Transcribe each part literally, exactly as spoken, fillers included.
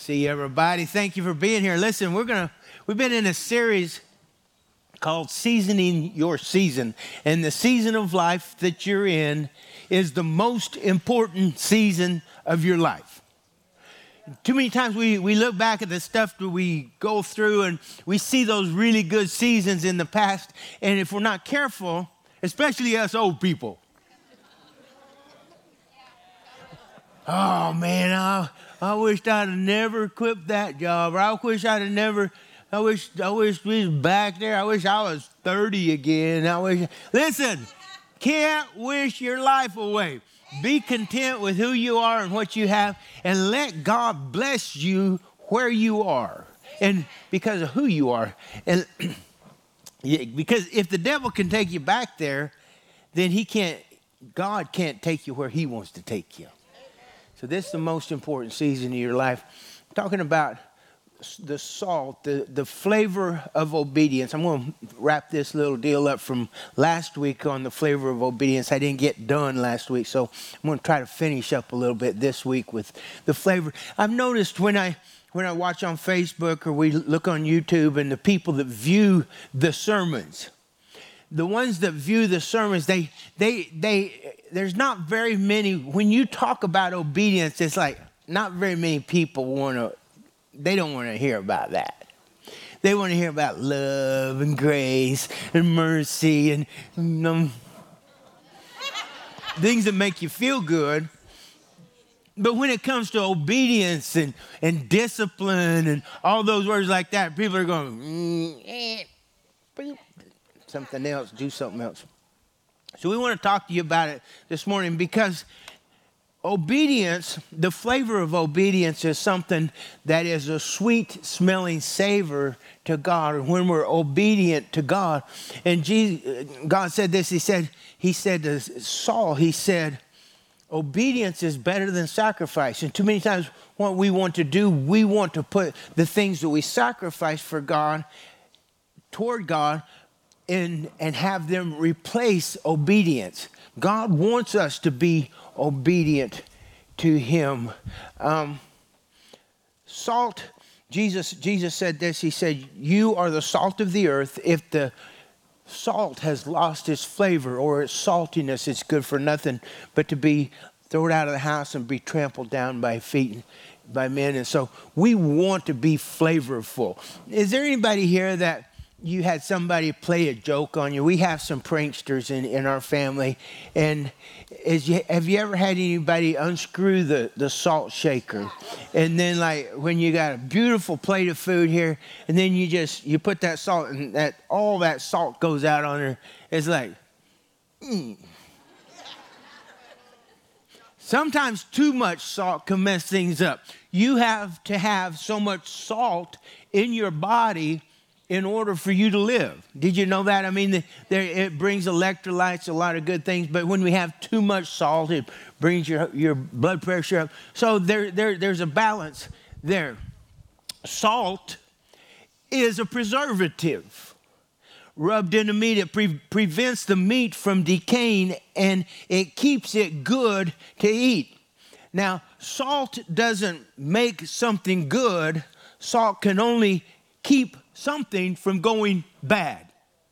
See everybody. Thank you for being here. Listen, we're gonna we've been in a series called Seasoning Your Season. And the season of life that you're in is the most important season of your life. Too many times we, we look back at the stuff that we go through and we see those really good seasons in the past. And if we're not careful, especially us old people, oh man, I, I wish I'd have never quit that job, or I wish I'd have never, I wish I wish we was back there. I wish I was thirty again. I wish. Listen, can't wish your life away. Be content with who you are and what you have, and let God bless you where you are, and because of who you are. And because if the devil can take you back there, then he can't. God can't take you where He wants to take you. So this is the most important season of your life. I'm talking about the salt, the, the flavor of obedience. I'm going to wrap this little deal up from last week on the flavor of obedience. I didn't get done last week, so I'm going to try to finish up a little bit this week with the flavor. I've noticed when I when I watch on Facebook or we look on YouTube and the people that view the sermons, the ones that view the sermons, they they they there's not very many. When you talk about obedience, it's like not very many people want to. They don't want to hear about that. They want to hear about love and grace and mercy and um, things that make you feel good. But when it comes to obedience and, and discipline and all those words like that, people are going, mm, eh, something else, do something else. So we want to talk to you about it this morning because obedience, the flavor of obedience is something that is a sweet smelling savor to God. And when we're obedient to God, and Jesus, God said this, he said, he said to Saul, he said, obedience is better than sacrifice. And too many times what we want to do, we want to put the things that we sacrifice for God, toward God, in, and have them replace obedience. God wants us to be obedient to Him. Um, salt, Jesus, Jesus said this, He said, you are the salt of the earth. If the salt has lost its flavor or its saltiness, it's good for nothing but to be thrown out of the house and be trampled down by feet, by men. And so we want to be flavorful. Is there anybody here that you had somebody play a joke on you? We have some pranksters in, in our family. And is you, have you ever had anybody unscrew the, the salt shaker? And then like when you got a beautiful plate of food here, and then you just, you put that salt and that all that salt goes out on there. It's like, mm. Sometimes too much salt can mess things up. You have to have so much salt in your body in order for you to live. Did you know that? I mean, the, there, it brings electrolytes, a lot of good things, but when we have too much salt, it brings your, your blood pressure up. So there, there, there's a balance there. Salt is a preservative. Rubbed into meat, it pre- prevents the meat from decaying, and it keeps it good to eat. Now, salt doesn't make something good. Salt can only keep something from going bad.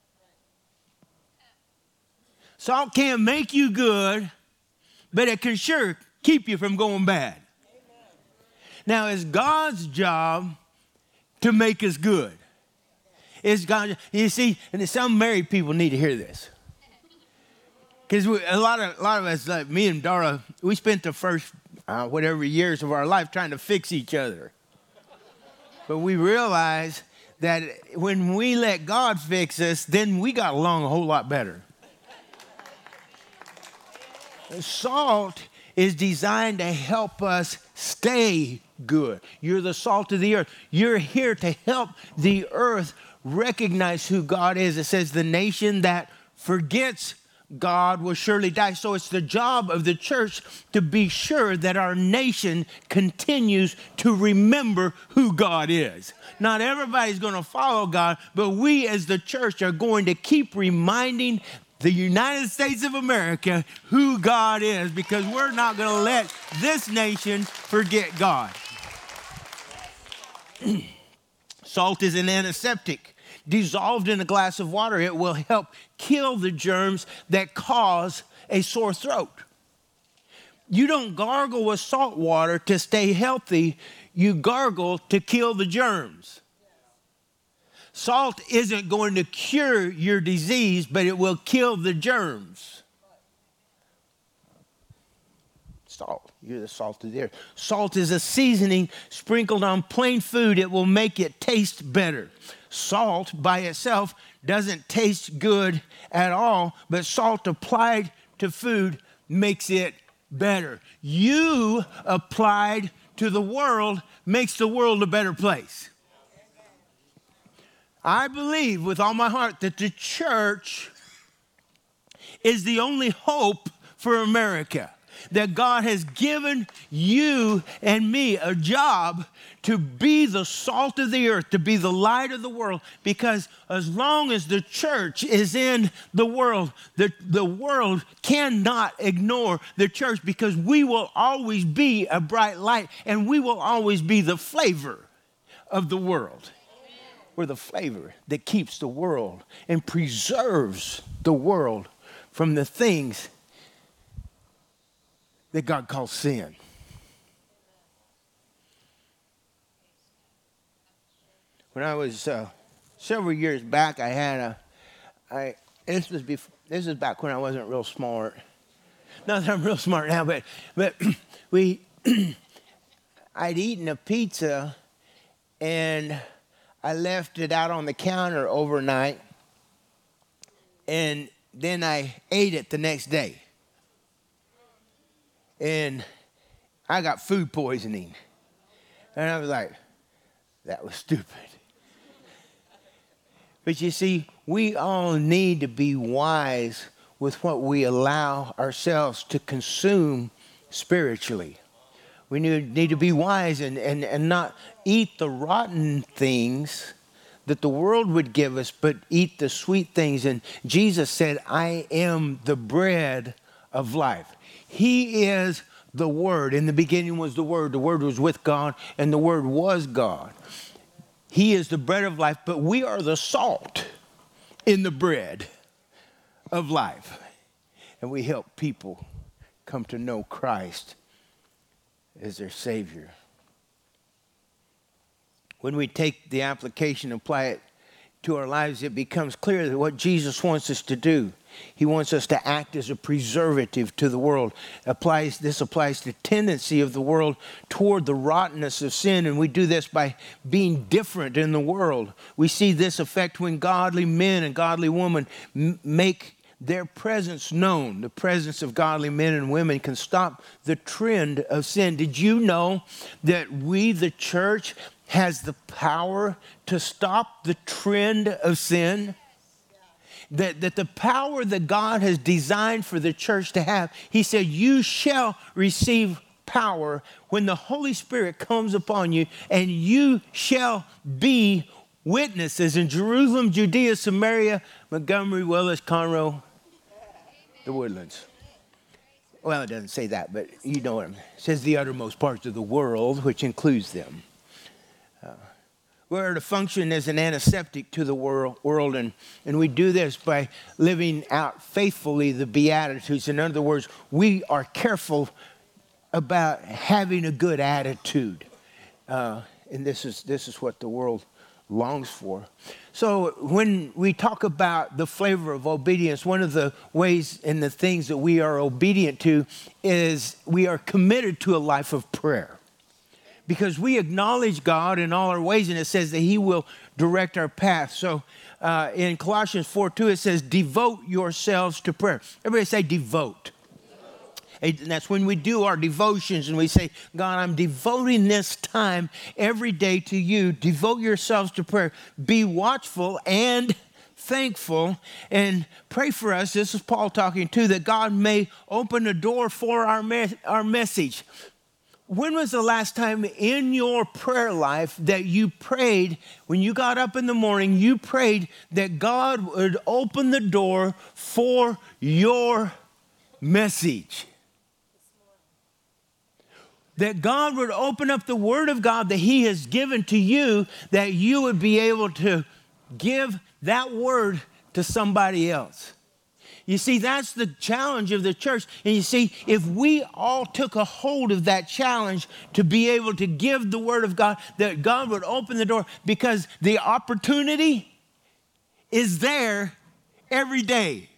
Salt can't make you good, but it can sure keep you from going bad. Amen. Now, it's God's job to make us good. It's God. You see, and some married people need to hear this, because a lot of a lot of us, like me and Dara, we spent the first uh, whatever years of our life trying to fix each other, but we realized that when we let God fix us, then we got along a whole lot better. Salt is designed to help us stay good. You're the salt of the earth. You're here to help the earth recognize who God is. It says the nation that forgets God will surely die. So it's the job of the church to be sure that our nation continues to remember who God is. Not everybody's going to follow God, but we as the church are going to keep reminding the United States of America who God is, because we're not going to let this nation forget God. Salt is an antiseptic. Dissolved in a glass of water, it will help kill the germs that cause a sore throat. You don't gargle with salt water to stay healthy. You gargle to kill the germs. Salt isn't going to cure your disease, but it will kill the germs. Salt, you're the salt of the earth. Salt is a seasoning sprinkled on plain food. It will make it taste better. Salt by itself doesn't taste good at all, but salt applied to food makes it better. You applied to the world makes the world a better place. I believe with all my heart that the church is the only hope for America. That God has given you and me a job to be the salt of the earth, to be the light of the world, because as long as the church is in the world, the, the world cannot ignore the church, because we will always be a bright light and we will always be the flavor of the world. We're the flavor that keeps the world and preserves the world from the things that God calls sin. When I was uh, several years back, I had a, I this was before, this was back when I wasn't real smart. Not that I'm real smart now, but but we, I'd eaten a pizza, and I left it out on the counter overnight, and then I ate it the next day. And I got food poisoning. And I was like, that was stupid. But you see, we all need to be wise with what we allow ourselves to consume spiritually. We need, need to be wise and, and, and not eat the rotten things that the world would give us, but eat the sweet things. And Jesus said, I am the bread of life. He is the Word. In the beginning was the Word. The Word was with God, and the Word was God. He is the bread of life, but we are the salt in the bread of life. And we help people come to know Christ as their Savior. When we take the application and apply it to our lives, it becomes clear that what Jesus wants us to do. He wants us to act as a preservative to the world. Applies, this applies to the tendency of the world toward the rottenness of sin, and we do this by being different in the world. We see this effect when godly men and godly women m- make their presence known. The presence of godly men and women can stop the trend of sin. Did you know that we, the church, has the power to stop the trend of sin? That, that the power that God has designed for the church to have, he said, you shall receive power when the Holy Spirit comes upon you, and you shall be witnesses in Jerusalem, Judea, Samaria, Montgomery, Willis, Conroe, the Woodlands. Well, it doesn't say that, but you know what it says, the uttermost parts of the world, which includes them. Uh, We're to function as an antiseptic to the world, world and, and we do this by living out faithfully the Beatitudes. In other words, we are careful about having a good attitude. Uh, and this is, this is what the world longs for. So when we talk about the flavor of obedience, one of the ways and the things that we are obedient to is we are committed to a life of prayer. Because we acknowledge God in all our ways, and it says that he will direct our path. So uh, in Colossians four two, it says, devote yourselves to prayer. Everybody say devote. And that's when we do our devotions and we say, God, I'm devoting this time every day to you. Devote yourselves to prayer. Be watchful and thankful, and pray for us. This is Paul talking too, that God may open the door for our, me- our message. When was the last time in your prayer life that you prayed, when you got up in the morning, you prayed that God would open the door for your message? that God would open up the Word of God that He has given to you, that you would be able to give that Word to somebody else. You see, that's the challenge of the church. And you see, if we all took a hold of that challenge to be able to give the Word of God, that God would open the door, because the opportunity is there every day.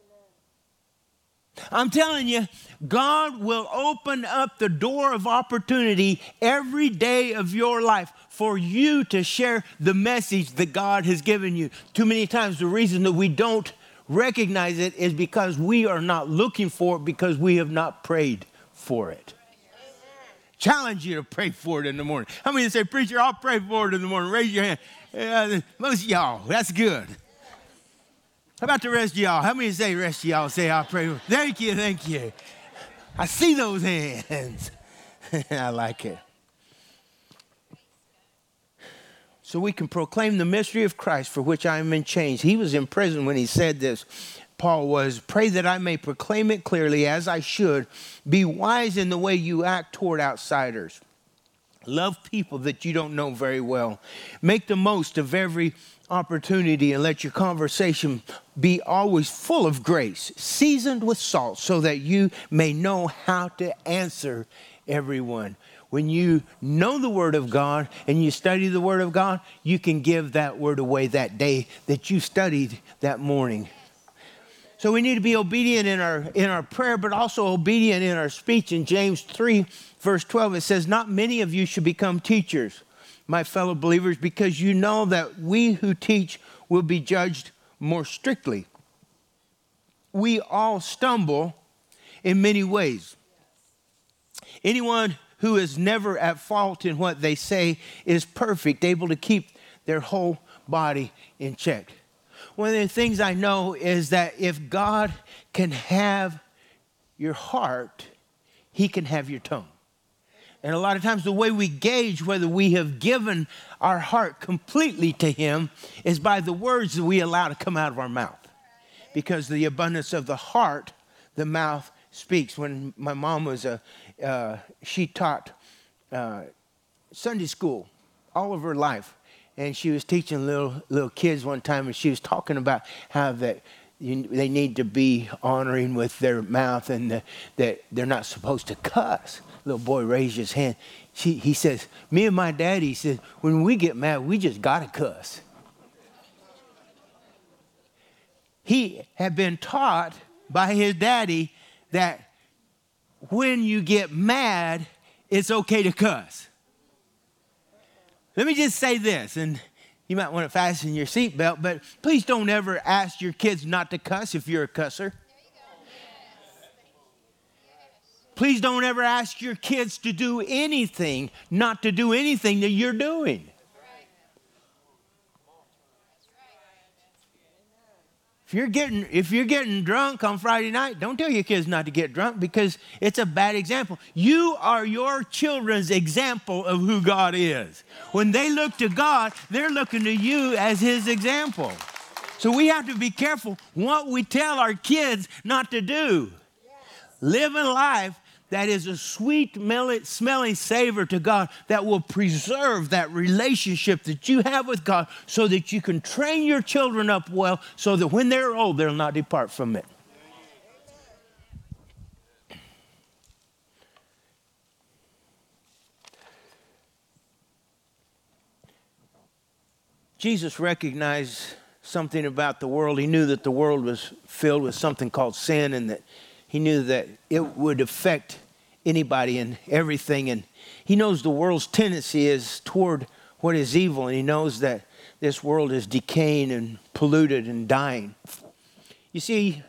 I'm telling you, God will open up the door of opportunity every day of your life for you to share the message that God has given you. Too many times the reason that we don't recognize it is because we are not looking for it, because we have not prayed for it. Challenge you to pray for it in the morning. How many say, preacher, I'll pray for it in the morning? Raise your hand. Uh, most of y'all, that's good. How about the rest of y'all? How many say, rest of y'all say, I'll pray for it? Thank you, thank you. I see those hands. I like it. So we can proclaim the mystery of Christ, for which I am in chains. He was in prison when he said this. Paul was, pray that I may proclaim it clearly as I should. Be wise in the way you act toward outsiders. Love people that you don't know very well. Make the most of every opportunity, and let your conversation be always full of grace, seasoned with salt, so that you may know how to answer everyone. When you know the Word of God and you study the Word of God, you can give that Word away that day that you studied that morning. So we need to be obedient in our in our prayer, but also obedient in our speech. In James three, verse twelve, it says, not many of you should become teachers, my fellow believers, because you know that we who teach will be judged more strictly. We all stumble in many ways. Anyone who is never at fault in what they say is perfect, able to keep their whole body in check. One of the things I know is that if God can have your heart, He can have your tongue. And a lot of times the way we gauge whether we have given our heart completely to Him is by the words that we allow to come out of our mouth. Because the abundance of the heart, the mouth speaks. When my mom was a, uh, she taught uh, Sunday school all of her life. And she was teaching little little kids one time, and she was talking about how that you, they need to be honoring with their mouth, and the, that they're not supposed to cuss. Little boy raised his hand. She, he says, me and my daddy, he says, when we get mad, we just got to cuss. He had been taught by his daddy that when you get mad, it's okay to cuss. Let me just say this, and you might want to fasten your seatbelt, but please don't ever ask your kids not to cuss if you're a cusser. Please don't ever ask your kids to do anything, not to do anything that you're doing. If you're getting if you're getting drunk on Friday night, don't tell your kids not to get drunk, because it's a bad example. You are your children's example of who God is. When they look to God, they're looking to you as His example. So we have to be careful what we tell our kids not to do. Live a life that is a sweet smelling savor to God, that will preserve that relationship that you have with God, so that you can train your children up well, so that when they're old, they'll not depart from it. Jesus recognized something about the world. He knew that the world was filled with something called sin, and that He knew that it would affect anybody and everything. And He knows the world's tendency is toward what is evil. And He knows that this world is decaying and polluted and dying. You see,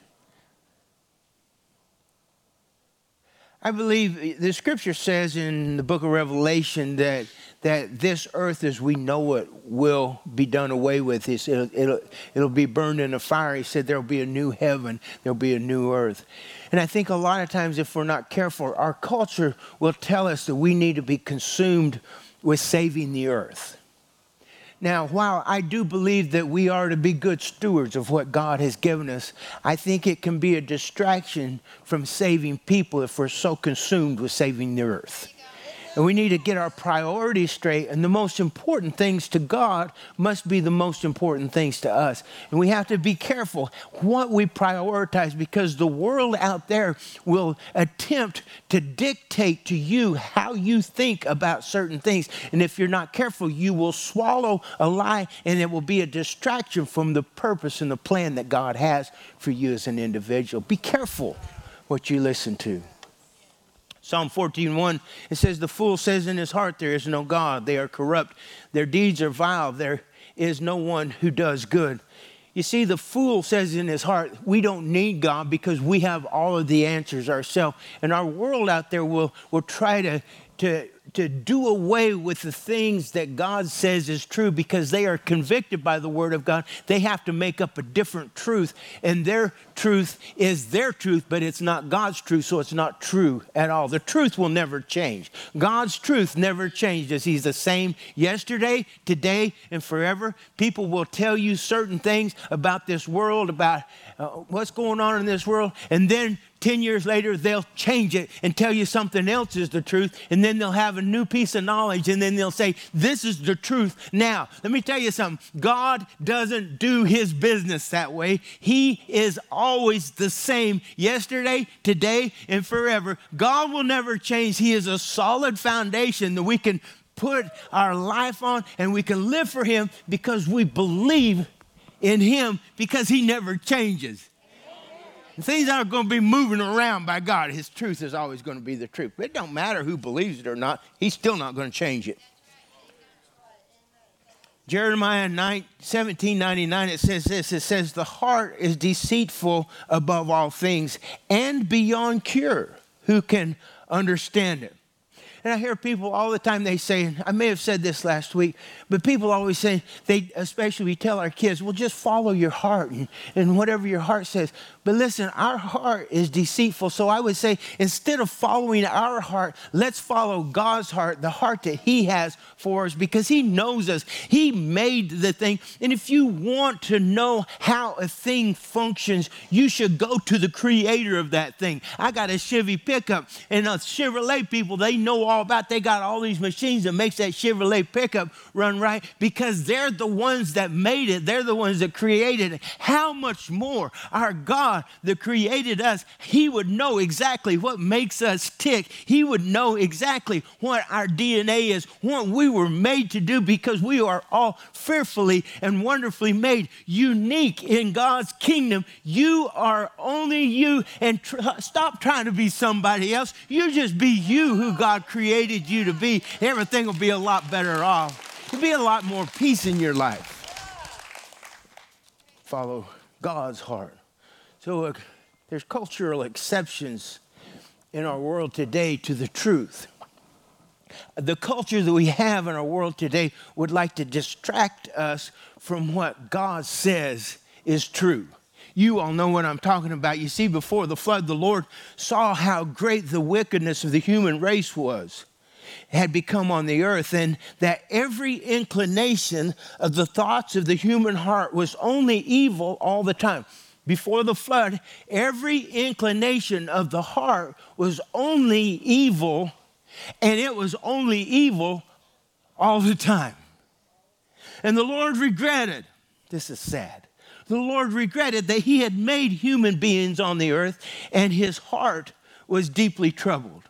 I believe the scripture says in the book of Revelation that that this earth as we know it will be done away with. It's, it'll, it'll, it'll be burned in a fire. He said there'll be a new heaven, there'll be a new earth. And I think a lot of times if we're not careful, our culture will tell us that we need to be consumed with saving the earth. Now, while I do believe that we are to be good stewards of what God has given us, I think it can be a distraction from saving people if we're so consumed with saving the earth. And we need to get our priorities straight. And the most important things to God must be the most important things to us. And we have to be careful what we prioritize, because the world out there will attempt to dictate to you how you think about certain things. And if you're not careful, you will swallow a lie, and it will be a distraction from the purpose and the plan that God has for you as an individual. Be careful what you listen to. Psalm fourteen one, it says, the fool says in his heart, there is no God. They are corrupt. Their deeds are vile. There is no one who does good. You see, the fool says in his heart, we don't need God because we have all of the answers ourselves. And our world out there will, will try to, to, to do away with the things that God says is true, because they are convicted by the word of God. They have to make up a different truth, and their truth is their truth, but it's not God's truth, so it's not true at all. The truth will never change. God's truth never changes. He's the same yesterday, today, and forever. People will tell you certain things about this world, about uh, what's going on in this world, and then ten years later, they'll change it and tell you something else is the truth, and then they'll have a new piece of knowledge, and then they'll say, this is the truth. Now, let me tell you something. God doesn't do his business that way. He is always the same yesterday, today, and forever. God will never change. He is a solid foundation that we can put our life on, and we can live for him because we believe in him, because he never changes. Things aren't going to be moving around by God. His truth is always going to be the truth. It don't matter who believes it or not. He's still not going to change it. Jeremiah seventeen ninety-nine, it says this. It says, the heart is deceitful above all things and beyond cure. Who can understand it? And I hear people all the time, they say, and I may have said this last week, but people always say, they, especially we tell our kids, well, just follow your heart and, and whatever your heart says. But listen, our heart is deceitful. So I would say, instead of following our heart, let's follow God's heart, the heart that he has for us, because he knows us. He made the thing. And if you want to know how a thing functions, you should go to the creator of that thing. I got a Chevy pickup, and the Chevrolet people, they know all about, they got all these machines that makes that Chevrolet pickup run right, because they're the ones that made it. They're the ones that created it. How much more our God that created us, he would know exactly what makes us tick. He would know exactly what our D N A is, what we were made to do, because we are all fearfully and wonderfully made, unique in God's kingdom. You are only you, and tr- stop trying to be somebody else. You just be you who God created you to be. Everything will be a lot better off. There'll be a lot more peace in your life. Follow God's heart. So uh, there's cultural exceptions in our world today to the truth. The culture that we have in our world today would like to distract us from what God says is true. You all know what I'm talking about. You see, before the flood, the Lord saw how great the wickedness of the human race was, had become on the earth, and that every inclination of the thoughts of the human heart was only evil all the time. Before the flood, every inclination of the heart was only evil, and it was only evil all the time. And the Lord regretted, this is sad, the Lord regretted that he had made human beings on the earth, and his heart was deeply troubled.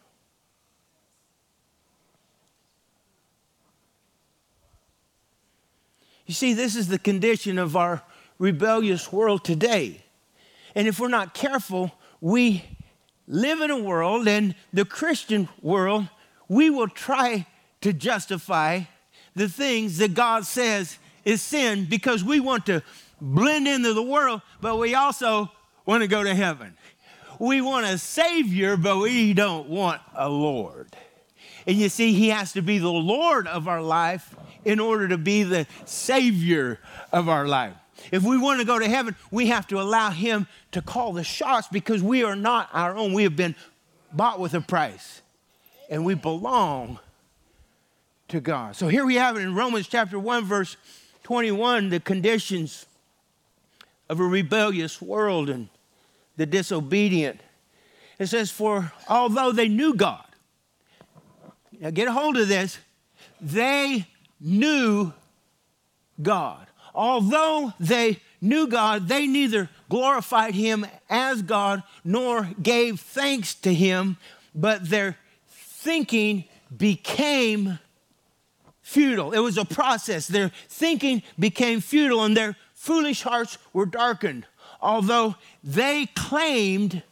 You see, this is the condition of our rebellious world today. And if we're not careful, we live in a world, and the Christian world, we will try to justify the things that God says is sin, because we want to blend into the world, but we also want to go to heaven. We want a Savior, but we don't want a Lord. And you see, he has to be the Lord of our life in order to be the Savior of our life. If we want to go to heaven, we have to allow him to call the shots, because we are not our own. We have been bought with a price, and we belong to God. So here we have it in Romans chapter one, verse twenty-one, the conditions of a rebellious world and the disobedient. It says, for although they knew God, now get a hold of this, they knew God. Although they knew God, they neither glorified him as God nor gave thanks to him, but their thinking became futile. It was a process. Their thinking became futile and their foolish hearts were darkened. Although they claimed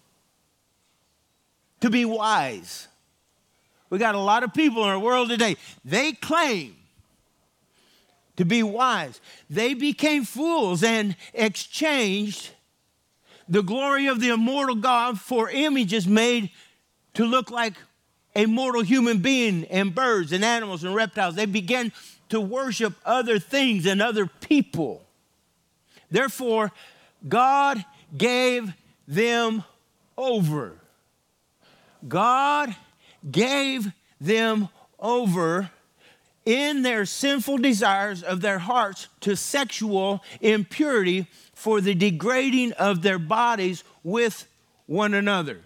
to be wise. We got a lot of people in our world today. They claim to be wise. They became fools and exchanged the glory of the immortal God for images made to look like a mortal human being and birds and animals and reptiles. They began to worship other things and other people. Therefore, God gave them over. God gave them over in their sinful desires of their hearts to sexual impurity for the degrading of their bodies with one another.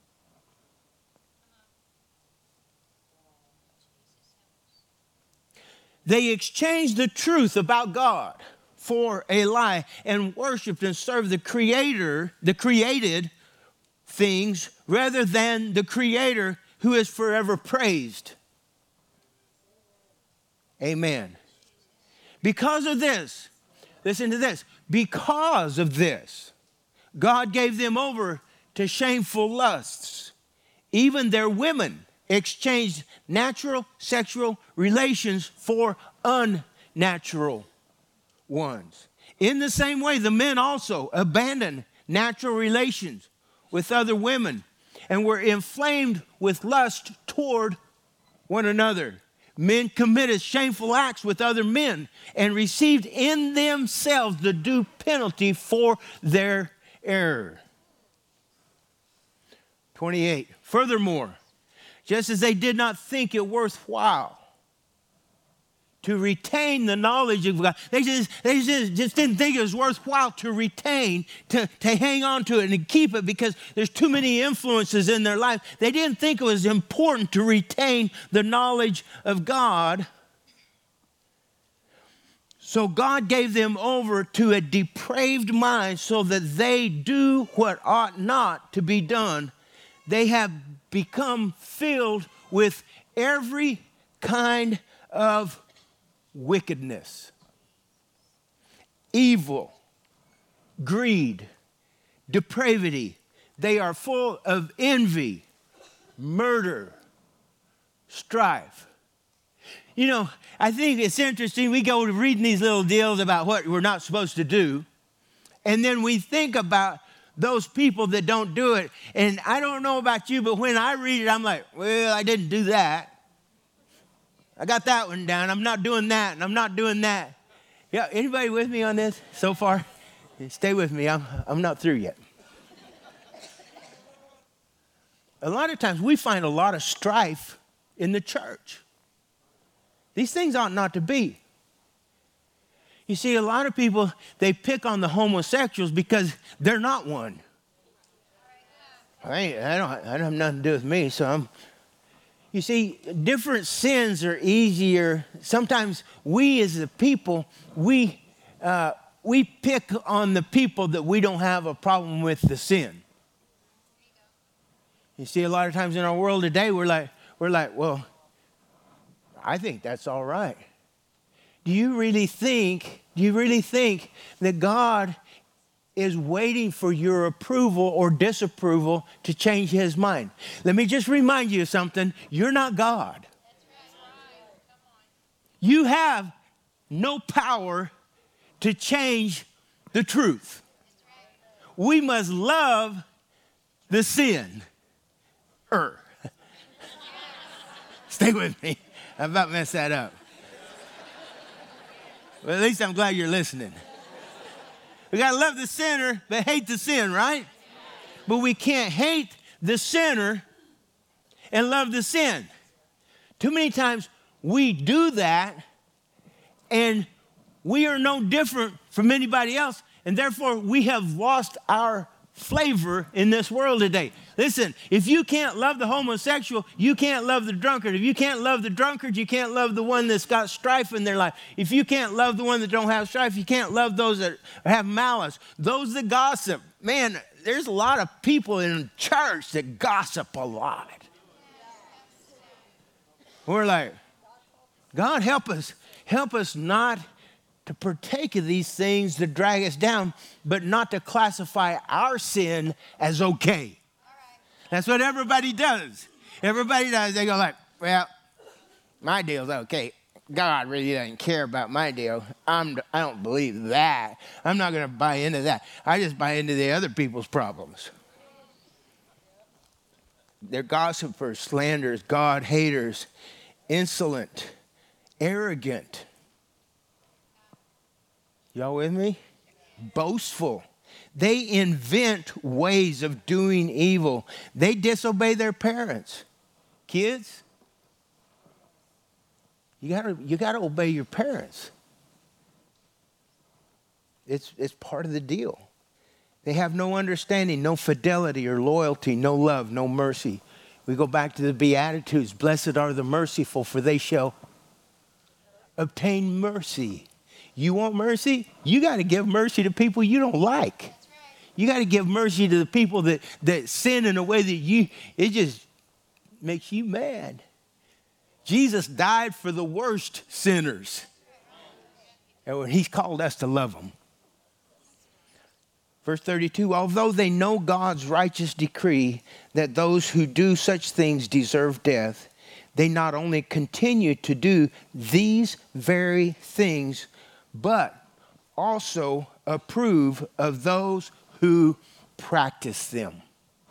They exchanged the truth about God for a lie and worshiped and served the Creator, the created things, rather than the Creator who is forever praised. Amen. Because of this, listen to this, because of this, God gave them over to shameful lusts. Even their women exchanged natural sexual relations for unnatural ones. In the same way, the men also abandoned natural relations with other women and were inflamed with lust toward one another. Men committed shameful acts with other men and received in themselves the due penalty for their error. twenty-eight. Furthermore, just as they did not think it worthwhile to retain the knowledge of God, they just, they just, just didn't think it was worthwhile to retain, to, to hang on to it and keep it because there's too many influences in their life. They didn't think it was important to retain the knowledge of God. So God gave them over to a depraved mind so that they do what ought not to be done. They have become filled with every kind of wickedness, evil, greed, depravity. They are full of envy, murder, strife. You know, I think it's interesting. We go to reading these little deals about what we're not supposed to do, and then we think about those people that don't do it. And I don't know about you, but when I read it, I'm like, well, I didn't do that. I got that one down. I'm not doing that, and I'm not doing that. Yeah, anybody with me on this so far? Stay with me. I'm, I'm not through yet. A lot of times we find a lot of strife in the church. These things ought not to be. You see, a lot of people, they pick on the homosexuals because they're not one. I, ain't, I, don't, I don't have nothing to do with me, so I'm... You see, different sins are easier. Sometimes we as a people, we, uh, we pick on the people that we don't have a problem with the sin. You see, a lot of times in our world today, we're like, we're like, well, I think that's all right. Do you really think, do you really think that God is waiting for your approval or disapproval to change his mind? Let me just remind you of something. You're not God. You have no power to change the truth. We must love the sin. Er. Stay with me. I about messed that up. Well, at least I'm glad you're listening. We got to love the sinner, but hate the sin, right? But we can't hate the sinner and love the sin. Too many times we do that, and we are no different from anybody else, and therefore we have lost our flavor in this world today. Listen, if you can't love the homosexual, you can't love the drunkard. If you can't love the drunkard, you can't love the one that's got strife in their life. If you can't love the one that don't have strife, you can't love those that have malice. Those that gossip. Man, there's a lot of people in church that gossip a lot. We're like, God, help us. Help us not to partake of these things that drag us down, but not to classify our sin as okay. That's what everybody does. Everybody does. They go like, well, my deal's okay. God really doesn't care about my deal. I'm, I don't believe that. I'm not going to buy into that. I just buy into the other people's problems. They're gossipers, slanderers, God haters, insolent, arrogant. Y'all with me? Boastful. They invent ways of doing evil. They disobey their parents. Kids, you gotta, you gotta obey your parents. It's, it's part of the deal. They have no understanding, no fidelity or loyalty, no love, no mercy. We go back to the Beatitudes. Blessed are the merciful, for they shall obtain mercy. You want mercy? You got to give mercy to people you don't like. Right. You got to give mercy to the people that, that sin in a way that you, it just makes you mad. Jesus died for the worst sinners. And he's called us to love them. Verse thirty-two, although they know God's righteous decree that those who do such things deserve death, they not only continue to do these very things, but also approve of those who practice them.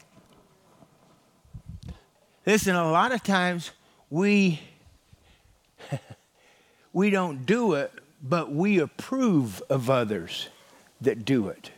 Listen, a lot of times we, we don't do it, but we approve of others that do it.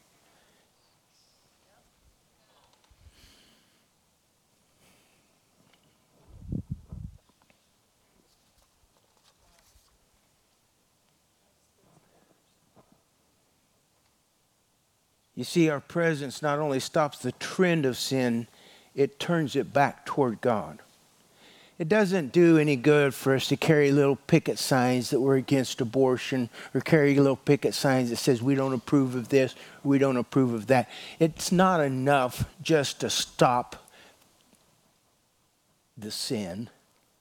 You see, our presence not only stops the trend of sin, it turns it back toward God. It doesn't do any good for us to carry little picket signs that we're against abortion, or carry little picket signs that says we don't approve of this, we don't approve of that. It's not enough just to stop the sin.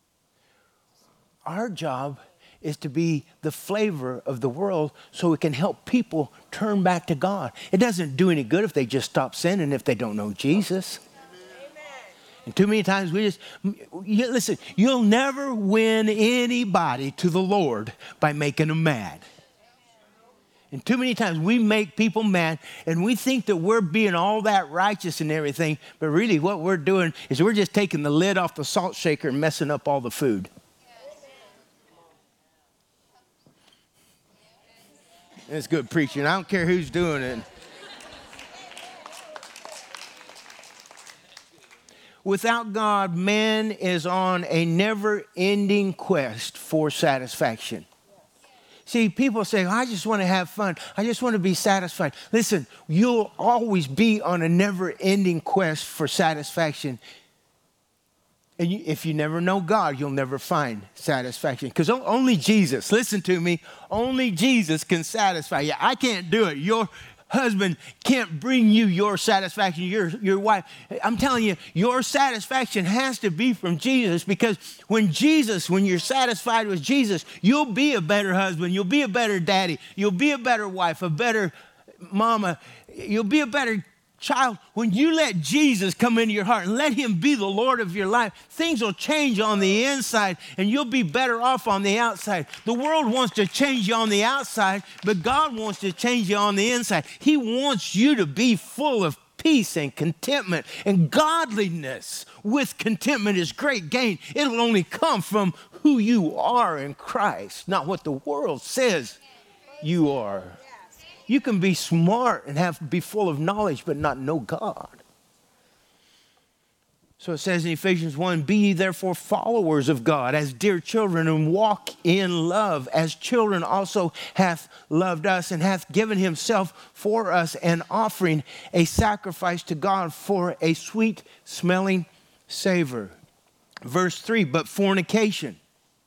Our job is to be the flavor of the world so we can help people turn back to God. It doesn't do any good if they just stop sinning if they don't know Jesus. Amen. And too many times we just, you, listen, you'll never win anybody to the Lord by making them mad. And too many times we make people mad and we think that we're being all that righteous and everything, but really what we're doing is we're just taking the lid off the salt shaker and messing up all the food. It's good preaching. I don't care who's doing it. Without God, man is on a never-ending quest for satisfaction. See, people say, oh, I just want to have fun. I just want to be satisfied. Listen, you'll always be on a never-ending quest for satisfaction. And you, if you never know God, you'll never find satisfaction. Because only Jesus, listen to me, only Jesus can satisfy you. I can't do it. Your husband can't bring you your satisfaction, your, your wife. I'm telling you, your satisfaction has to be from Jesus, because when Jesus, when you're satisfied with Jesus, you'll be a better husband. You'll be a better daddy. You'll be a better wife, a better mama. You'll be a better child. When you let Jesus come into your heart and let him be the Lord of your life, things will change on the inside and you'll be better off on the outside. The world wants to change you on the outside, but God wants to change you on the inside. He wants you to be full of peace and contentment, and godliness with contentment is great gain. It'll only come from who you are in Christ, not what the world says you are. You can be smart and have be full of knowledge, but not know God. So it says in Ephesians one, be ye therefore followers of God as dear children, and walk in love, as children also hath loved us, and hath given himself for us, an offering, a sacrifice to God for a sweet smelling savor. Verse three, but fornication.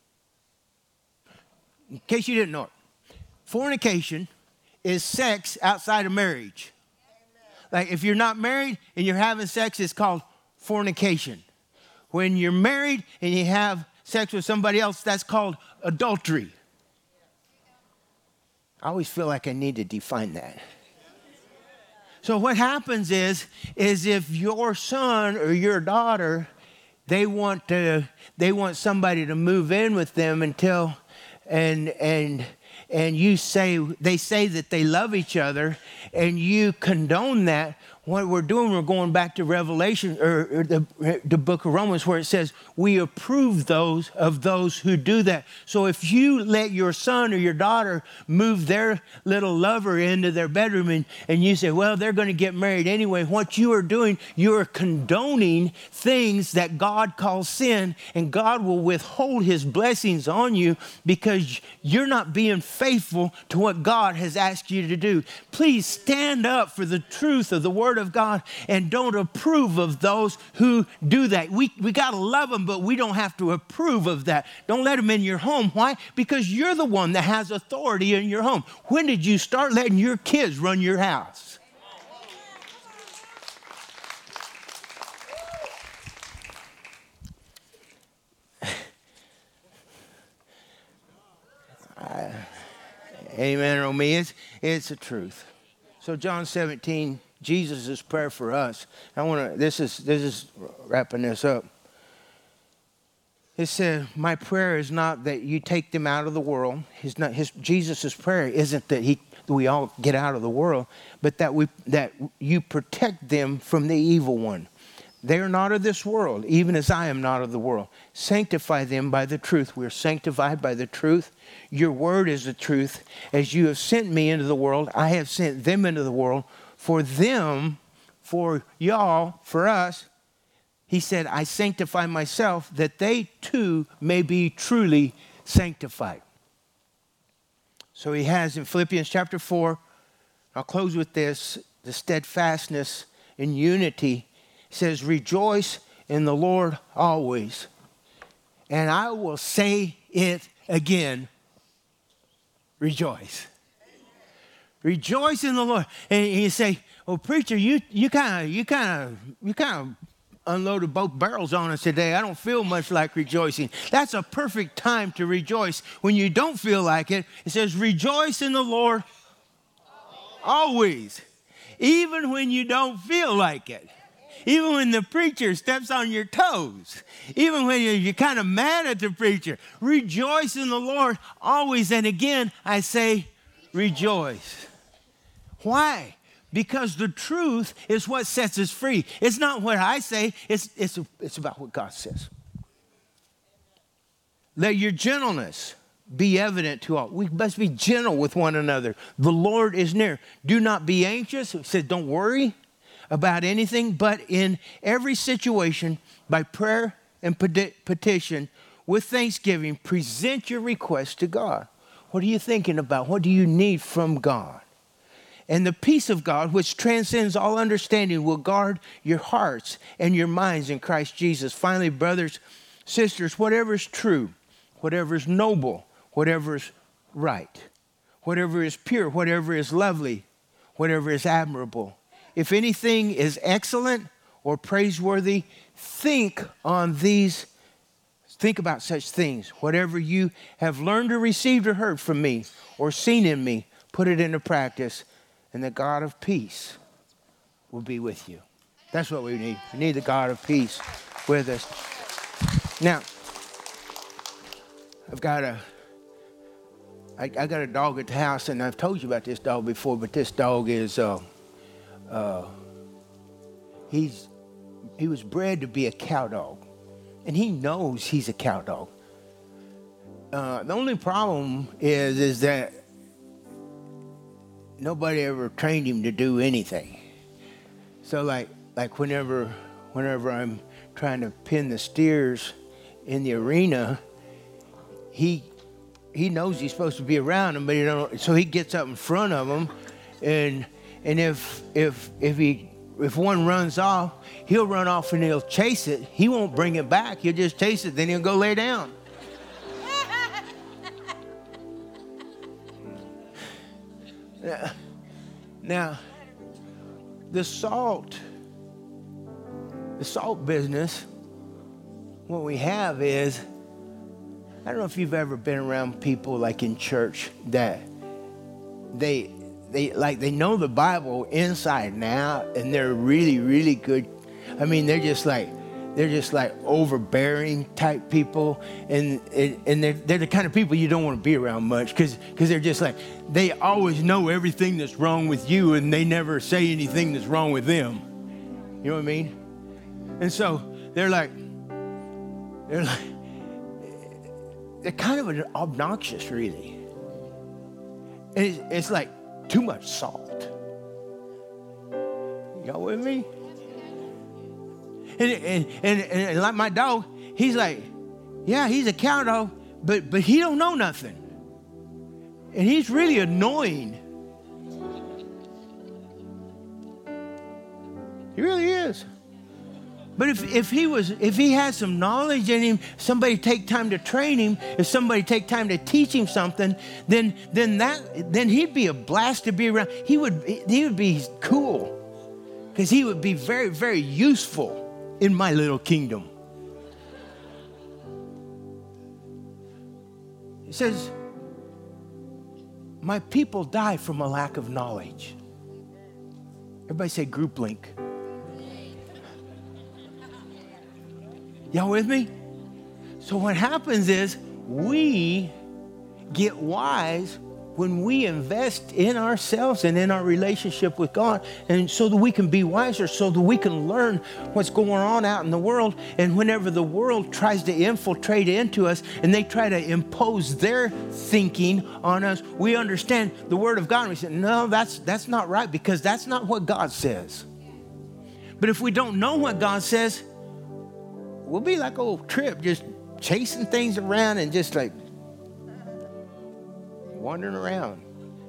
In case you didn't know it, fornication is sex outside of marriage. Like if you're not married and you're having sex, it's called fornication. When you're married and you have sex with somebody else, that's called adultery. I always feel like I need to define that. So what happens is, is if your son or your daughter, they want to, they want somebody to move in with them until, and and and you say, they say that they love each other, and you condone that. What we're doing, we're going back to Revelation, or, or the, the book of Romans, where it says, we approve those of those who do that. So if you let your son or your daughter move their little lover into their bedroom, and, and you say, well, they're going to get married anyway, what you are doing, you are condoning things that God calls sin, and God will withhold his blessings on you because you're not being faithful to what God has asked you to do. Please stand up for the truth of the Word of God and don't approve of those who do that. We, we got to love them, but we don't have to approve of that. Don't let them in your home. Why? Because you're the one that has authority in your home. When did you start letting your kids run your house? I, amen, Romy. It's, it's the truth. So John seventeen, Jesus' prayer for us. I want to. This is this is wrapping this up. It said, "My prayer is not that you take them out of the world." His not his Jesus' prayer isn't that he that we all get out of the world, but that we that you protect them from the evil one. They are not of this world, even as I am not of the world. Sanctify them by the truth. We are sanctified by the truth. Your word is the truth. As you have sent me into the world, I have sent them into the world. For them, for y'all, for us, he said, I sanctify myself, that they too may be truly sanctified. So he has in Philippians chapter four, I'll close with this, the steadfastness in unity. It says, rejoice in the Lord always. And I will say it again, rejoice. Rejoice in the Lord. And you say, well, preacher, you you kind of you kind of you kind of unloaded both barrels on us today. I don't feel much like rejoicing. That's a perfect time to rejoice. When you don't feel like it, it says, rejoice in the Lord always. Even when you don't feel like it. Even when the preacher steps on your toes. Even when you're, you're kind of mad at the preacher. Rejoice in the Lord always. And again, I say, rejoice. Why? Because the truth is what sets us free. It's not what I say. It's, it's, it's about what God says. Let your gentleness be evident to all. We must be gentle with one another. The Lord is near. Do not be anxious. He said, don't worry about anything, but in every situation, by prayer and petition, with thanksgiving, present your request to God. What are you thinking about? What do you need from God? And the peace of God, which transcends all understanding, will guard your hearts and your minds in Christ Jesus. Finally, brothers, sisters, whatever is true, whatever is noble, whatever is right, whatever is pure, whatever is lovely, whatever is admirable, if anything is excellent or praiseworthy, think on these, think about such things. Whatever you have learned or received or heard from me or seen in me, put it into practice, and the God of peace will be with you. That's what we need. We need the God of peace with us. Now, I've got a, I, I got a dog at the house, and I've told you about this dog before, but this dog is, uh, uh, he's, he was bred to be a cow dog, and he knows he's a cow dog. Uh, the only problem is, is that nobody ever trained him to do anything. So like, like whenever, whenever I'm trying to pin the steers in the arena, he he knows he's supposed to be around them, but he don't. So he gets up in front of them, and and if if if he if one runs off, he'll run off and he'll chase it. He won't bring it back. He'll just chase it. Then he'll go lay down. now, now, the salt, the salt business. What we have is, I don't know if you've ever been around people like in church that they they like they know the Bible inside and out, and they're really, really good. I mean, they're just like they're just like overbearing type people, and and they're, they're the kind of people you don't want to be around much because because they're just like they always know everything that's wrong with you, and they never say anything that's wrong with them. You know what I mean? And so they're like they're like they're kind of obnoxious, really. And it's, it's like too much salt. Y'all with me? And, and, and, and like my dog, he's like, yeah, he's a cow dog, but, but he don't know nothing. And he's really annoying. He really is. But if, if he was, if he had some knowledge in him, somebody take time to train him, if somebody take time to teach him something, then then that then he'd be a blast to be around. He would he would be cool, because he would be very, very useful in my little kingdom. It says, my people die from a lack of knowledge. Everybody say group link. Y'all with me? So what happens is we get wise when we invest in ourselves and in our relationship with God, and so that we can be wiser, so that we can learn what's going on out in the world. And whenever the world tries to infiltrate into us and they try to impose their thinking on us, we understand the Word of God. And we say, no, that's that's not right, because that's not what God says. But if we don't know what God says, we'll be like old Trip, just chasing things around and just like wandering around.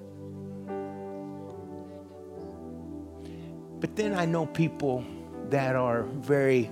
But then I know people that are very,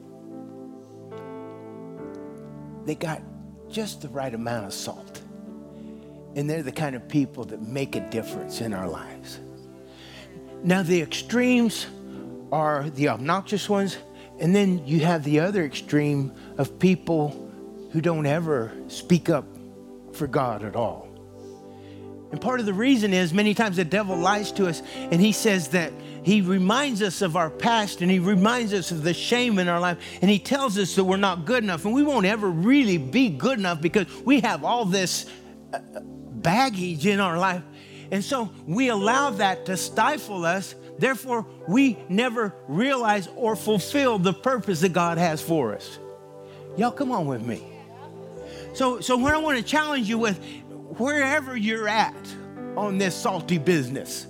they got just the right amount of salt. And they're the kind of people that make a difference in our lives. Now, the extremes are the obnoxious ones. And then you have the other extreme of people who don't ever speak up for God at all. And part of the reason is many times the devil lies to us, and he says that he reminds us of our past, and he reminds us of the shame in our life, and he tells us that we're not good enough, and we won't ever really be good enough because we have all this baggage in our life. And so we allow that to stifle us. Therefore, we never realize or fulfill the purpose that God has for us. Y'all come on with me. So, so what I want to challenge you with, wherever you're at on this salty business,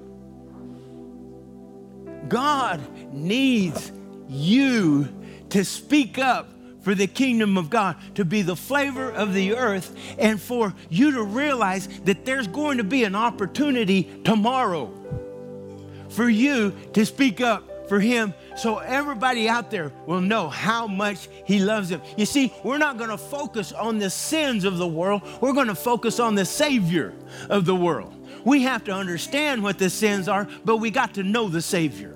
God needs you to speak up for the kingdom of God, to be the flavor of the earth, and for you to realize that there's going to be an opportunity tomorrow for you to speak up for him, so everybody out there will know how much he loves them. You see, we're not going to focus on the sins of the world. We're going to focus on the Savior of the world. We have to understand what the sins are, but we got to know the Savior.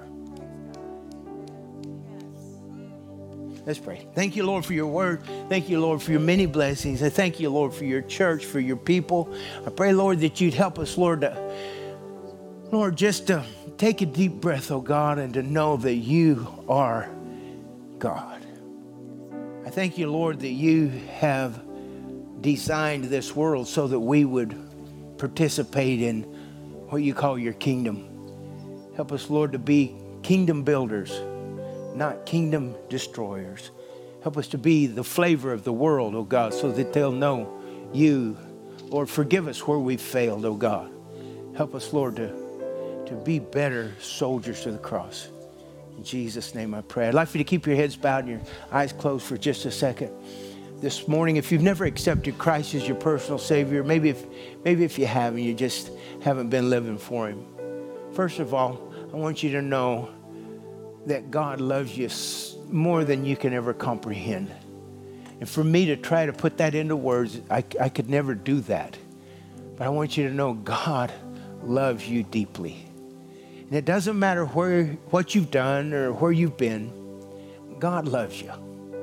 Let's pray. Thank you, Lord, for your word. Thank you, Lord, for your many blessings. I thank you, Lord, for your church, for your people. I pray, Lord, that you'd help us, Lord, to, Lord, just to take a deep breath, oh God, and to know that you are God. I thank you, Lord, that you have designed this world so that we would participate in what you call your kingdom. Help us, Lord, to be kingdom builders, not kingdom destroyers. Help us to be the flavor of the world, oh God, so that they'll know you. Lord, forgive us where we've failed, oh God. Help us, Lord, to, to be better soldiers to the cross. In Jesus' name I pray. I'd like for you to keep your heads bowed and your eyes closed for just a second. This morning, if you've never accepted Christ as your personal Savior, maybe if, maybe if you haven't, you just haven't been living for Him. First of all, I want you to know that God loves you more than you can ever comprehend. And for me to try to put that into words, I, I could never do that. But I want you to know God loves you deeply. And it doesn't matter where, what you've done or where you've been, God loves you.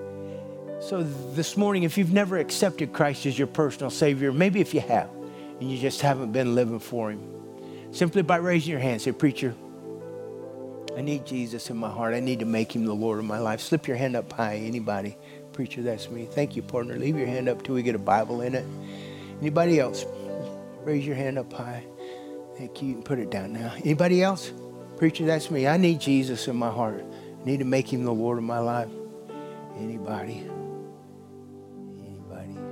So this morning, if you've never accepted Christ as your personal Savior, maybe if you have, and you just haven't been living for Him, simply by raising your hand, say, preacher, I need Jesus in my heart. I need to make Him the Lord of my life. Slip your hand up high. Anybody? Preacher, that's me. Thank you, partner. Leave your hand up till we get a Bible in it. Anybody else? Raise your hand up high. Thank you. You can put it down now. Anybody else? Preacher, that's me. I need Jesus in my heart. I need to make Him the Lord of my life. Anybody? Anybody?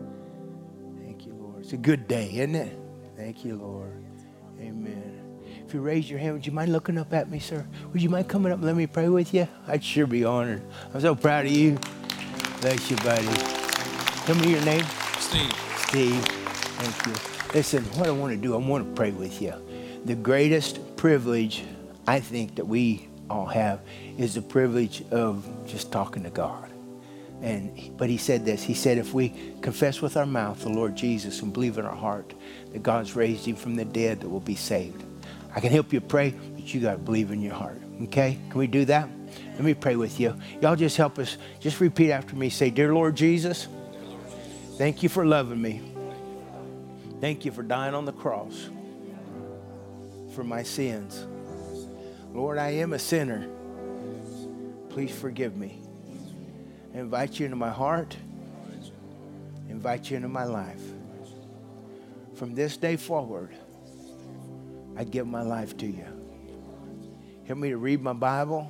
Thank you, Lord. It's a good day, isn't it? Thank you, Lord. Amen. If you raise your hand, would you mind looking up at me, sir? Would you mind coming up and let me pray with you? I'd sure be honored. I'm so proud of you. Bless you, buddy. Tell me your name. Steve. Steve. Thank you. Listen, what I want to do, I want to pray with you. The greatest privilege I think that we all have is the privilege of just talking to God. And but He said this. He said, if we confess with our mouth the Lord Jesus and believe in our heart that God's raised Him from the dead, that we'll be saved. I can help you pray, but you got to believe in your heart. Okay? Can we do that? Let me pray with you. Y'all just help us. Just repeat after me. Say, dear Lord Jesus, thank you for loving me. Thank you for dying on the cross for my sins. Lord, I am a sinner. Please forgive me. I invite you into my heart. I invite you into my life. From this day forward, I give my life to you. Help me to read my Bible,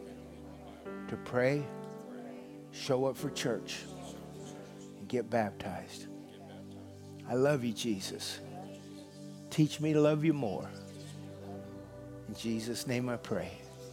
to pray, show up for church, and get baptized. I love you, Jesus. Teach me to love you more. In Jesus' name I pray.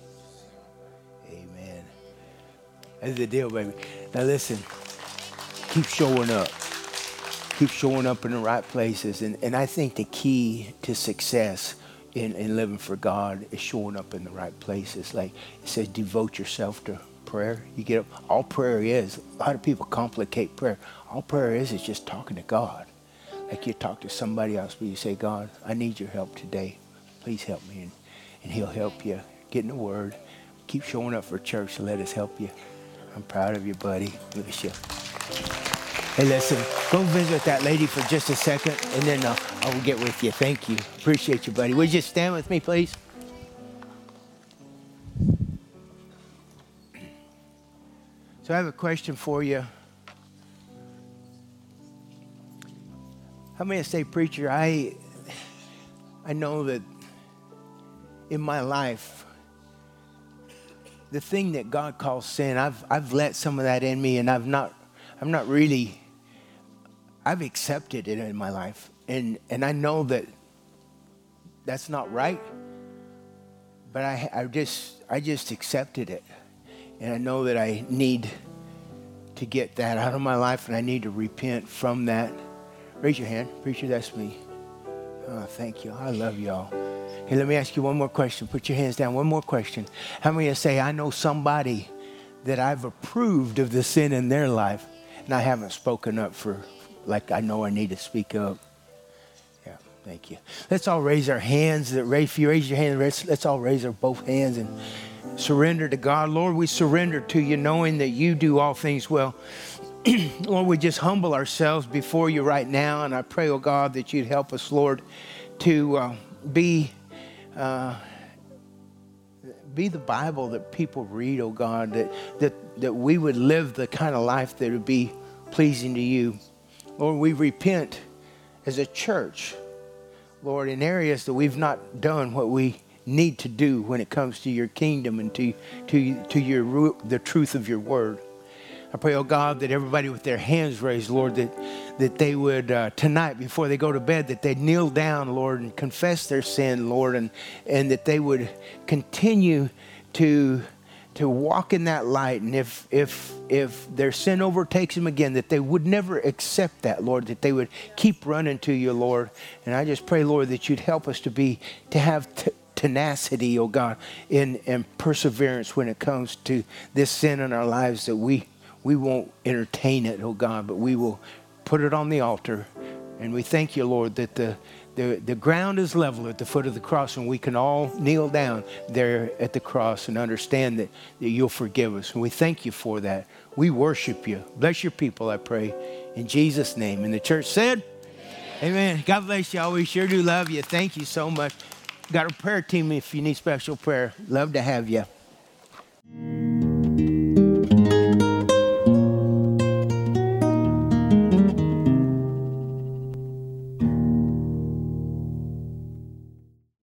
Amen. That's the deal, baby. Now listen, keep showing up. Keep showing up in the right places. And, and I think the key to success in, in living for God is showing up in the right places. Like it says, devote yourself to prayer. You get up. All prayer is, a lot of people complicate prayer. All prayer is is just talking to God. Like you talk to somebody else, but you say, God, I need your help today. Please help me. And, and He'll help you. Get in the Word. Keep showing up for church to let us help you. I'm proud of you, buddy. Bless you. Hey, listen, go visit that lady for just a second, and then uh, I will get with you. Thank you. Appreciate you, buddy. Would you just stand with me, please? So I have a question for you. How many say, preacher, I, I know that in my life, the thing that God calls sin, I've, I've let some of that in me, and I've not, I'm not really, I've accepted it in my life. And, and I know that that's not right, but I, I just, I just accepted it. And I know that I need to get that out of my life, and I need to repent from that. Raise your hand. Preacher, that's me. Oh, thank you. I love y'all. Hey, let me ask you one more question. Put your hands down. One more question. How many of you say, I know somebody that I've approved of the sin in their life, and I haven't spoken up for, like I know I need to speak up? Yeah, thank you. Let's all raise our hands. If you raise your hand, let's, let's all raise our both hands and surrender to God. Lord, we surrender to you, knowing that you do all things well. Lord, we just humble ourselves before you right now, and I pray, oh God, that you'd help us, Lord, to uh, be uh, be the Bible that people read, oh God, that, that, that we would live the kind of life that would be pleasing to you. Lord, we repent as a church, Lord, in areas that we've not done what we need to do when it comes to your kingdom and to, to, to your the truth of your word. I pray, oh God, that everybody with their hands raised, Lord, that, that they would, uh, tonight before they go to bed, that they'd kneel down, Lord, and confess their sin, Lord, and, and that they would continue to to walk in that light. And if if if their sin overtakes them again, that they would never accept that, Lord, that they would keep running to you, Lord. And I just pray, Lord, that you'd help us to be to have t- tenacity, oh God, in and perseverance when it comes to this sin in our lives, that we we won't entertain it, oh God, but we will put it on the altar. And we thank you, Lord, that the The, the ground is level at the foot of the cross, and we can all kneel down there at the cross and understand that, that you'll forgive us. And we thank you for that. We worship you. Bless your people, I pray, in Jesus' name. And the church said, amen. Amen. God bless y'all. We sure do love you. Thank you so much. Got a prayer team if you need special prayer. Love to have you.